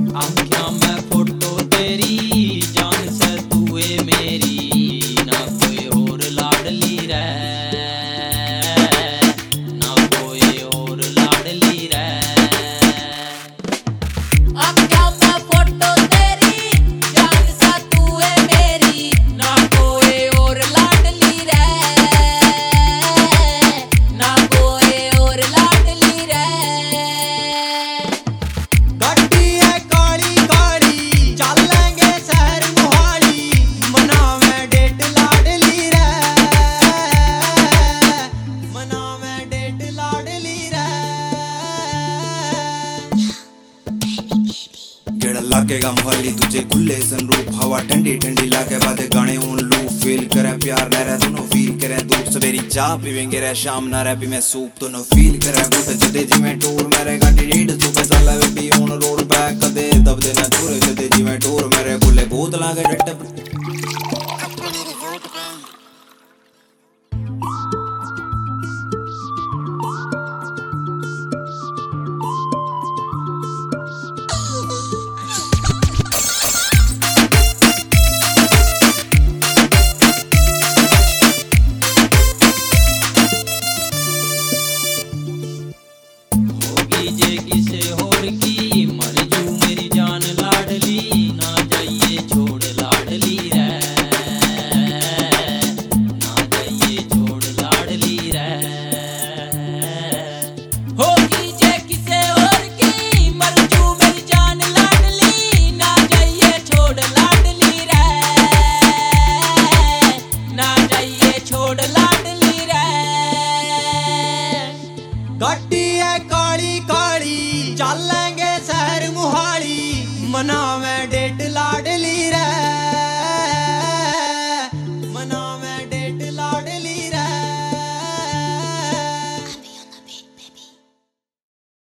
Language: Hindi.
आँखों में फोटो तेरी जान से तू है मेरी ना कोई और लाडली रे ना कोई और लाडली रे आँखों में फोटो तेरी जान सा तू है मेरी ना कोई और लाडली रे ना कोई और लाडली रे गड्डी है काली काली चलेंगे शहर मोहाली मनावे डेट लाडली रे मनावे डेट लाडली रे गेड़ा लागेगा मोहाली तुझे खुले सनरूफ हवा ठंडी ठंडी लागे बादे गाने उन लूप फील करे प्यार न रहे दोनों फील करे धूप सवेरी चाह पीवेंगे रे शाम ना रहे पी मैं सूप दोनों फील करे बूटे जदे जी मैं टूर मेरे गाड़ी रेड सुबह साला वे भी ऑन रोड बैक कदे दब देना दूर जदे जी मैं टूर मेरे बुले भूत लागे डट जे किसे और की मर जू मेरी जान लाडली ना जाइए छोड़ लाडली रे ना जाइए छोड़ लाडली रे होगी जे किसे और की मर जू मेरी जान लाडली ना जाइए छोड़ लाडली रे ना जाइए छोड़ लाडली रे गड्डी है काली काली चलेंगे शहर मोहाली मनावे